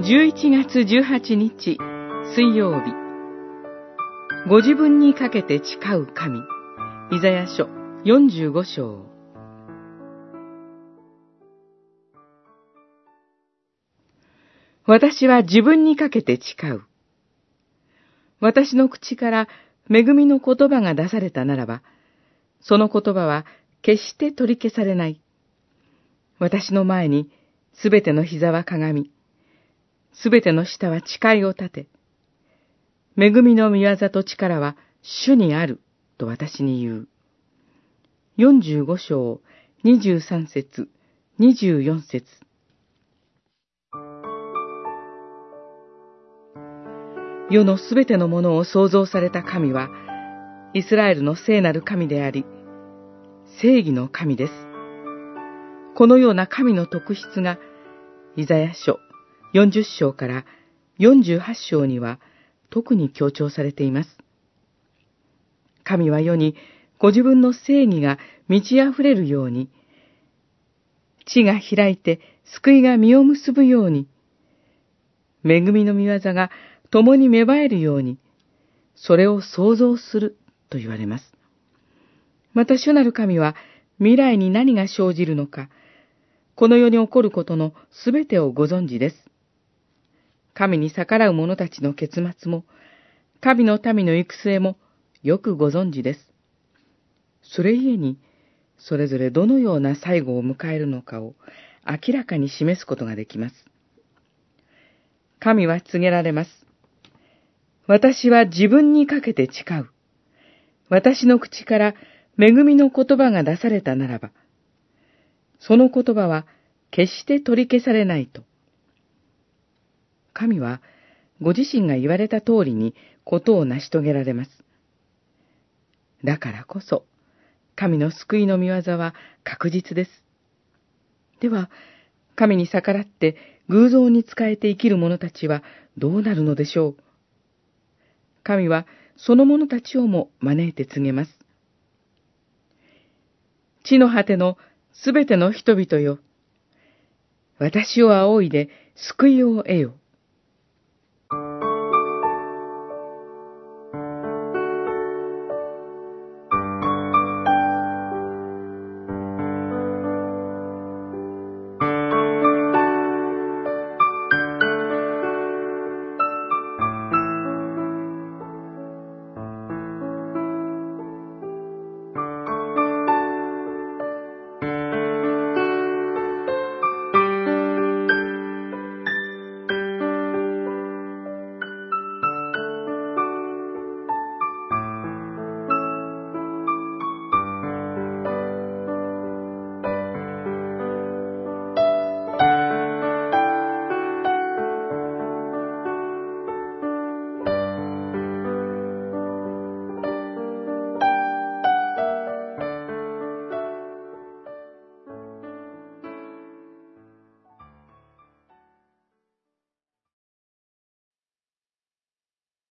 11月18日水曜日、ご自分にかけて誓う神、イザヤ書45章。私は自分にかけて誓う。私の口から恵みの言葉が出されたならば、その言葉は決して取り消されない。私の前にすべての膝はかがみ、すべての舌は誓いを立て、恵みの御業と力は主にあると私に言う。45章23節24節。世のすべてのものを創造された神は、イスラエルの聖なる神であり、正義の神です。このような神の特質が、イザヤ書40章から48章には特に強調されています。神は世にご自分の正義が満ち溢れるように、地が開いて救いが実を結ぶように、恵みの御業が共に芽生えるように、それを創造すると言われます。また主なる神は未来に何が生じるのか、この世に起こることのすべてをご存知です。神に逆らう者たちの結末も、神の民の行く末もよくご存知です。それゆえに、それぞれどのような最後を迎えるのかを明らかに示すことができます。神は告げられます。私は自分にかけて誓う。私の口から恵みの言葉が出されたならば、その言葉は決して取り消されないと。神はご自身が言われた通りにことを成し遂げられます。だからこそ、神の救いの御業は確実です。では、神に逆らって偶像に仕えて生きる者たちはどうなるのでしょう。神はその者たちをも招いて告げます。地の果てのすべての人々よ、私を仰いで救いを得よ。